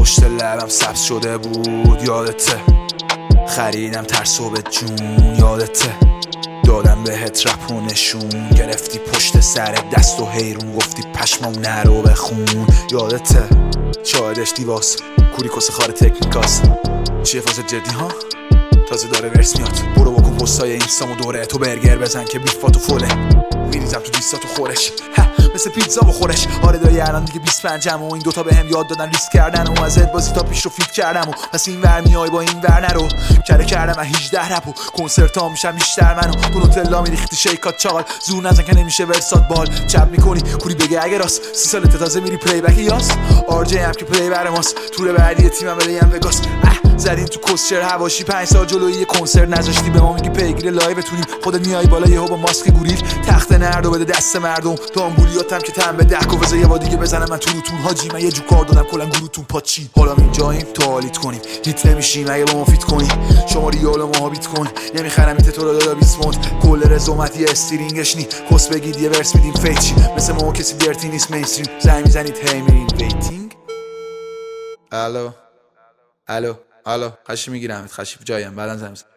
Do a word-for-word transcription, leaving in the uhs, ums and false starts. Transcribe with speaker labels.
Speaker 1: پشت لبم سبز شده بود یادته، خریدم ترسو به جون یادته، دادم بهت رپ و نشون، گرفتی پشت سر دست و حیرون گفتی پشمام نرو بخون یادته، شاهدش دیواس کوری کس خار تکنیکاست، چیه فاز جدی ها؟ تازه داره ورس میاد، برو بکن پستای اینستامو دوره تو، برگر بزن که بیفاتو فوله، میریزم تو دیستاتو خورش مثل پیتزا بخورش. آره دایی الان دیگه بیست و پنجم و این دوتا به هم یاد دادن ریسک کردن و از بازی تا پیش رو فیت کردم و پس این ور میای با این ور نرو، کره کردم از هجده رپ و کنسرت ها میشم بیشتر منو، تو نوتلا میریختی شیکات چاقال، زور نزن که نمیشه ورسات بال، چپ میکنی کوری بگه اگه راست، سی سالت تازه میری پلی بک یاس، آر جی هم که پلی بر ماست، تور بعدی تیمم بریم وگاس، زدین تو کوسچر هواشی پنج سال جلوی کنسرت نذاشتی به ما میگی پیگیر لایوتونیم، خودت میای بالا یهو با ماسک گوریل، تخت نردو بده دست مردم، دامبولیاتم که تن به دک و بذار یه با دیگه بزنم من تو روتون حاجی، من یه جو کار دادم کلا گروتون پاچی، حالا اینجاییم تا حالیت کنیم، هیت نمیشیم اگه با ما فیت کنی، شما ریال و ما بیت کن، نمیخرم ایت تو رو دادا بیست پوند، کل رزومت یه استرینگش نی، کس بگید یه ورس میدیم فیچی، مثل ما کسی درتی نیست مینستریم، زنگ میزنید هی میرین ویتینگ. الو الو الو خشی میگیرم خشی جایم بعدن زنگ